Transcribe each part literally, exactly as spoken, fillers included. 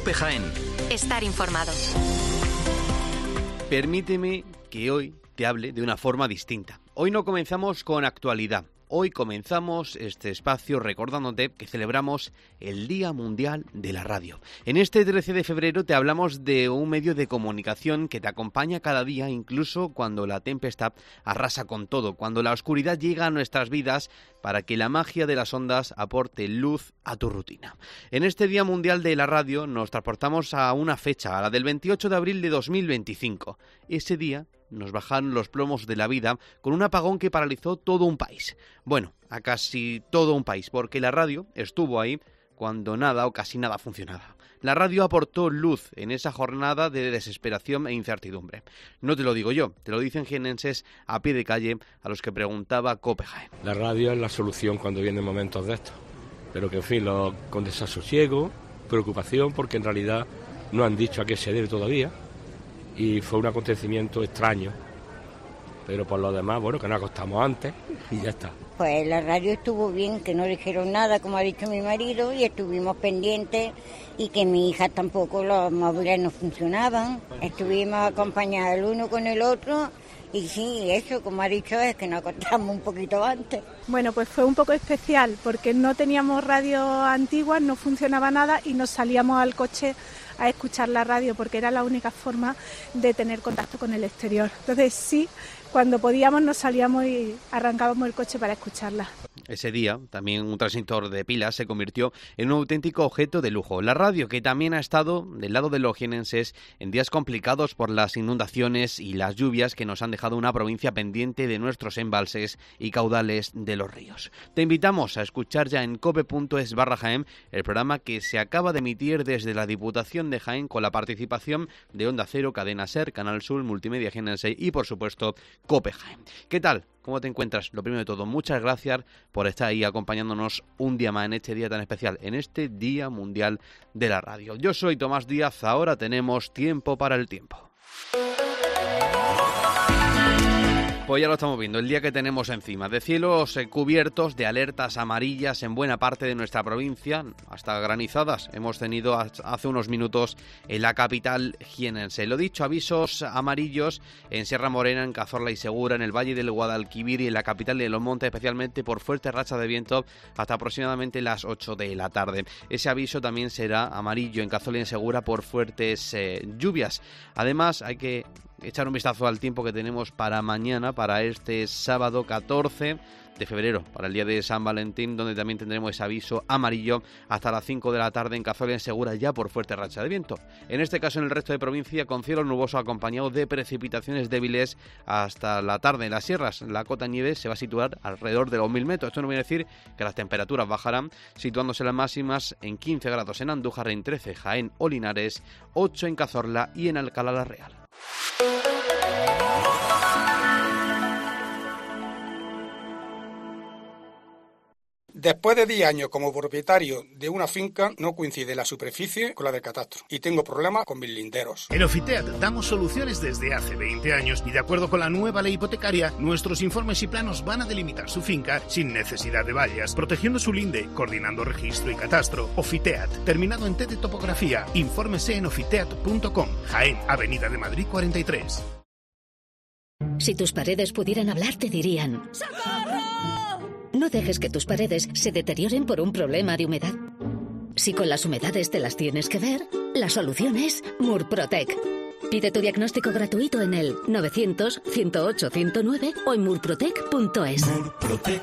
COPE Jaén. Estar informado. Permíteme que hoy te hable de una forma distinta. Hoy no comenzamos con actualidad. Hoy comenzamos este espacio recordándote que celebramos el Día Mundial de la Radio. En este trece de febrero te hablamos de un medio de comunicación que te acompaña cada día, incluso cuando la tempestad arrasa con todo, cuando la oscuridad llega a nuestras vidas, para que la magia de las ondas aporte luz a tu rutina. En este Día Mundial de la Radio nos transportamos a una fecha, a la del veintiocho de abril de dos mil veinticinco. Ese día nos bajaron los plomos de la vida con un apagón que paralizó todo un país. Bueno, a casi todo un país, porque la radio estuvo ahí cuando nada o casi nada funcionaba. La radio aportó luz en esa jornada de desesperación e incertidumbre. No te lo digo yo, te lo dicen jienenses a pie de calle a los que preguntaba COPE Jaén. La radio es la solución cuando vienen momentos de estos, pero que en fin, lo, con desasosiego, preocupación, porque en realidad no han dicho a qué se debe todavía. Y fue un acontecimiento extraño, pero por lo demás, bueno, que nos acostamos antes y ya está. Pues la radio estuvo bien, que no dijeron nada, como ha dicho mi marido, y estuvimos pendientes, y que mi hija tampoco, los móviles no funcionaban. Estuvimos acompañados el uno con el otro, y sí, eso, como ha dicho, es que nos acostamos un poquito antes. Bueno, pues fue un poco especial, porque no teníamos radio antigua, no funcionaba nada, y nos salíamos al coche a escuchar la radio, porque era la única forma de tener contacto con el exterior. Entonces sí, cuando podíamos nos salíamos y arrancábamos el coche para escucharla. Ese día, también un transistor de pilas se convirtió en un auténtico objeto de lujo. La radio, que también ha estado del lado de los jienenses en días complicados por las inundaciones y las lluvias que nos han dejado una provincia pendiente de nuestros embalses y caudales de los ríos. Te invitamos a escuchar ya en cope punto es barra Jaén el programa que se acaba de emitir desde la Diputación de Jaén con la participación de Onda Cero, Cadena Ser, Canal Sur, Multimedia Jienense y, por supuesto, COPE Jaén. ¿Qué tal? ¿Cómo te encuentras? Lo primero de todo, muchas gracias por estar ahí acompañándonos un día más en este día tan especial, en este Día Mundial de la Radio. Yo soy Tomás Díaz, ahora tenemos tiempo para el tiempo. Pues ya lo estamos viendo, el día que tenemos encima, de cielos eh, cubiertos de alertas amarillas en buena parte de nuestra provincia, hasta granizadas hemos tenido hace unos minutos en la capital jienense. Lo dicho, avisos amarillos en Sierra Morena, en Cazorla y Segura, en el Valle del Guadalquivir y en la capital de Los Montes, especialmente por fuertes rachas de viento hasta aproximadamente las ocho de la tarde. Ese aviso también será amarillo en Cazorla y en Segura por fuertes eh, lluvias. Además, hay que echar un vistazo al tiempo que tenemos para mañana, para este sábado catorce de febrero, para el día de San Valentín, donde también tendremos ese aviso amarillo hasta las cinco de la tarde en Cazorla y en Segura, ya por fuerte racha de viento. En este caso, en el resto de provincia, con cielo nuboso acompañado de precipitaciones débiles hasta la tarde. En las sierras, la cota nieve se va a situar alrededor de los mil metros. Esto no viene a decir que las temperaturas bajarán, situándose las máximas en quince grados en Andújar, en trece Jaén o Linares, ocho en Cazorla y en Alcalá la Real. Después de diez años como propietario de una finca, no coincide la superficie con la del catastro y tengo problemas con mis linderos. En Ofiteat damos soluciones desde hace veinte años y de acuerdo con la nueva ley hipotecaria, nuestros informes y planos van a delimitar su finca sin necesidad de vallas, protegiendo su linde, coordinando registro y catastro. Ofiteat, terminado en T de topografía. Infórmese en ofiteat punto com. Jaén, Avenida de Madrid cuarenta y tres. Si tus paredes pudieran hablar, te dirían: ¡socorro! No dejes que tus paredes se deterioren por un problema de humedad. Si con las humedades te las tienes que ver, la solución es Murprotec. Pide tu diagnóstico gratuito en el novecientos, ciento ocho, ciento nueve o en murprotec punto es. Murprotec.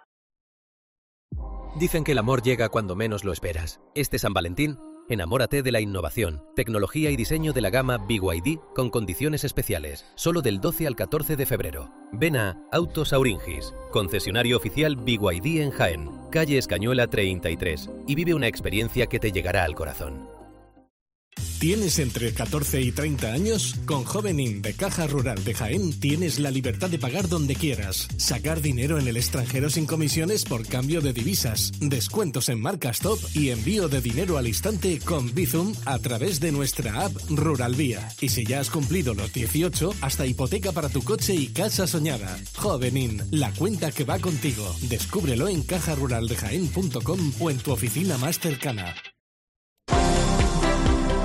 Dicen que el amor llega cuando menos lo esperas. Este San Valentín, enamórate de la innovación, tecnología y diseño de la gama B Y D con condiciones especiales, solo del doce al catorce de febrero. Ven a Autos Auringis, concesionario oficial B Y D en Jaén, calle Escañuela treinta y tres, y vive una experiencia que te llegará al corazón. ¿Tienes entre catorce y treinta años? Con Jovenin de Caja Rural de Jaén tienes la libertad de pagar donde quieras, sacar dinero en el extranjero sin comisiones por cambio de divisas, descuentos en marcas top y envío de dinero al instante con Bizum a través de nuestra app Rural Vía. Y si ya has cumplido los dieciocho, hasta hipoteca para tu coche y casa soñada. Jovenin, la cuenta que va contigo. Descúbrelo en caja rural de jaén punto com o en tu oficina más cercana.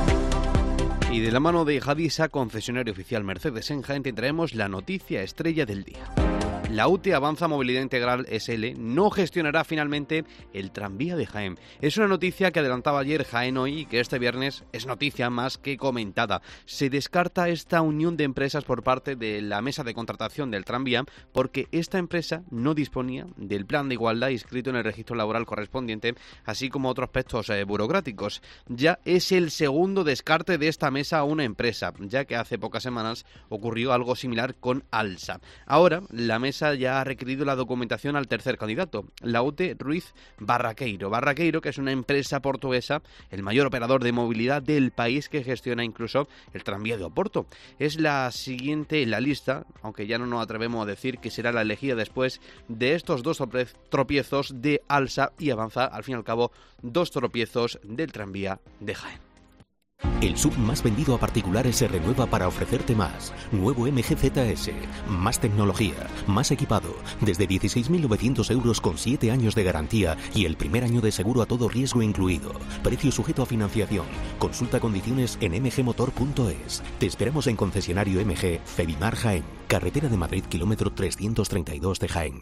Y de la mano de Hadisa, concesionario oficial Mercedes en Jaén, te traemos la noticia estrella del día. La U T E Avanza Movilidad Integral S L no gestionará finalmente el tranvía de Jaén. Es una noticia que adelantaba ayer Jaén Hoy y que este viernes es noticia más que comentada. Se descarta esta unión de empresas por parte de la mesa de contratación del tranvía porque esta empresa no disponía del plan de igualdad inscrito en el registro laboral correspondiente, así como otros aspectos eh, burocráticos. Ya es el segundo descarte de esta mesa a una empresa, ya que hace pocas semanas ocurrió algo similar con Alsa. Ahora, la mesa ya ha requerido la documentación al tercer candidato, la U T E Ruiz Barraqueiro. Barraqueiro, que es una empresa portuguesa, el mayor operador de movilidad del país, que gestiona incluso el tranvía de Oporto. Es la siguiente en la lista, aunque ya no nos atrevemos a decir que será la elegida después de estos dos tropiezos de Alsa y Avanza, al fin y al cabo, dos tropiezos del tranvía de Jaén. El S U V más vendido a particulares se renueva para ofrecerte más. Nuevo M G Z S. Más tecnología, más equipado. Desde dieciséis mil novecientos euros con siete años de garantía y el primer año de seguro a todo riesgo incluido. Precio sujeto a financiación. Consulta condiciones en m g motor punto es. Te esperamos en concesionario M G, Febimar Jaén. Carretera de Madrid, kilómetro trescientos treinta y dos de Jaén.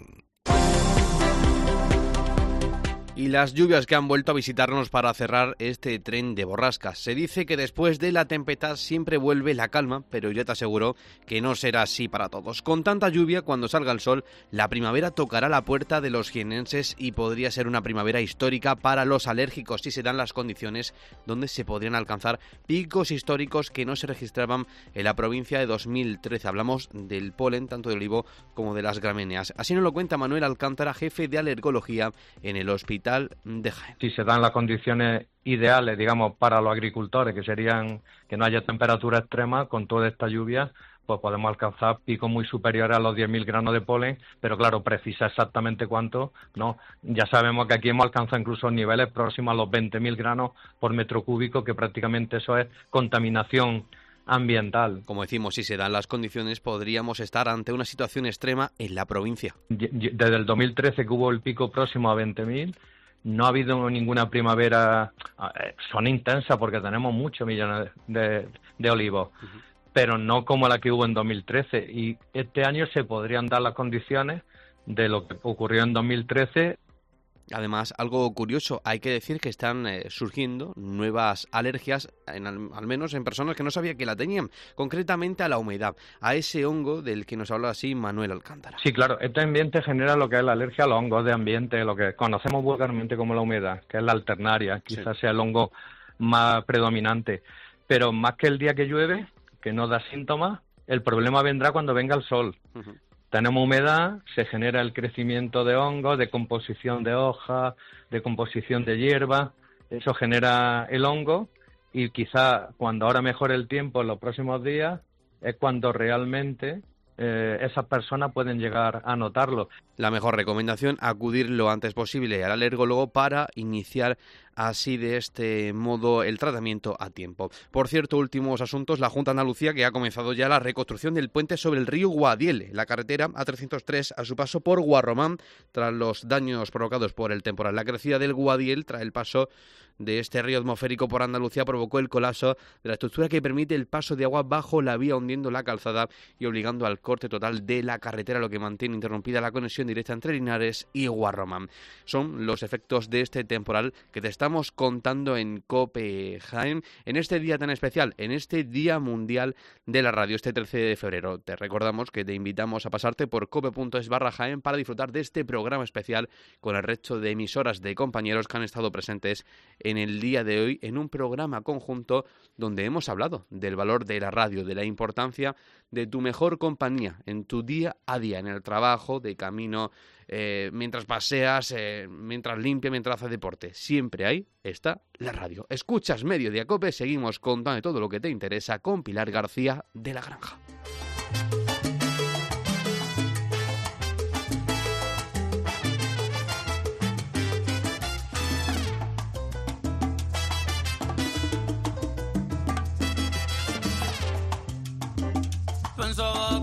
Y las lluvias que han vuelto a visitarnos para cerrar este tren de borrascas. Se dice que después de la tempestad siempre vuelve la calma, pero yo te aseguro que no será así para todos. Con tanta lluvia, cuando salga el sol, la primavera tocará la puerta de los jienenses y podría ser una primavera histórica para los alérgicos si se dan las condiciones donde se podrían alcanzar picos históricos que no se registraban en la provincia de dos mil trece. Hablamos del polen, tanto de olivo como de las gramíneas. Así nos lo cuenta Manuel Alcántara, jefe de alergología en el Hospital de Jaén. Si se dan las condiciones ideales, digamos, para los agricultores, que serían que no haya temperatura extrema, con toda esta lluvia, pues podemos alcanzar picos muy superiores a los diez mil granos de polen, pero claro, precisa exactamente cuánto, no. Ya sabemos que aquí hemos alcanzado incluso niveles próximos a los veinte mil granos por metro cúbico, que prácticamente eso es contaminación ambiental. Como decimos, si se dan las condiciones, podríamos estar ante una situación extrema en la provincia. Desde el dos mil trece, que hubo el pico próximo a veinte mil, no ha habido ninguna primavera. Son intensas porque tenemos muchos millones de, de olivos, uh-huh. pero no como la que hubo en dos mil trece. Y este año se podrían dar las condiciones de lo que ocurrió en dos mil trece. Además, algo curioso, hay que decir que están eh, surgiendo nuevas alergias, en, al, al menos en personas que no sabía que la tenían, concretamente a la humedad, a ese hongo del que nos habla así Manuel Alcántara. Sí, claro, este ambiente genera lo que es la alergia a los hongos de ambiente, lo que conocemos vulgarmente como la humedad, que es la alternaria, quizás sí. sea el hongo más predominante. Pero más que el día que llueve, que no da síntomas, el problema vendrá cuando venga el sol. Uh-huh. Tenemos humedad, se genera el crecimiento de hongos, de composición de hojas, de composición de hierba, eso genera el hongo y quizá cuando ahora mejore el tiempo en los próximos días es cuando realmente eh, esas personas pueden llegar a notarlo. La mejor recomendación, acudir lo antes posible al alergólogo para iniciar así de este modo el tratamiento a tiempo. Por cierto, últimos asuntos, la Junta de Andalucía que ha comenzado ya la reconstrucción del puente sobre el río Guadiel, la carretera A trescientos tres a su paso por Guarromán, tras los daños provocados por el temporal. La crecida del Guadiel tras el paso de este río atmosférico por Andalucía provocó el colapso de la estructura que permite el paso de agua bajo la vía, hundiendo la calzada y obligando al corte total de la carretera, lo que mantiene interrumpida la conexión directa entre Linares y Guarromán. Son los efectos de este temporal que te estamos contando en COPE Jaén en este día tan especial, en este Día Mundial de la Radio, este trece de febrero. Te recordamos que te invitamos a pasarte por cope punto es barra Jaén para disfrutar de este programa especial con el resto de emisoras de compañeros que han estado presentes en el día de hoy en un programa conjunto donde hemos hablado del valor de la radio, de la importancia de tu mejor compañía en tu día a día, en el trabajo, de camino, eh, mientras paseas, eh, mientras limpias, mientras haces deporte. Siempre ahí está la radio. Escuchas Mediodía Cope, seguimos contando todo lo que te interesa con Pilar García de La Granja. Pensaba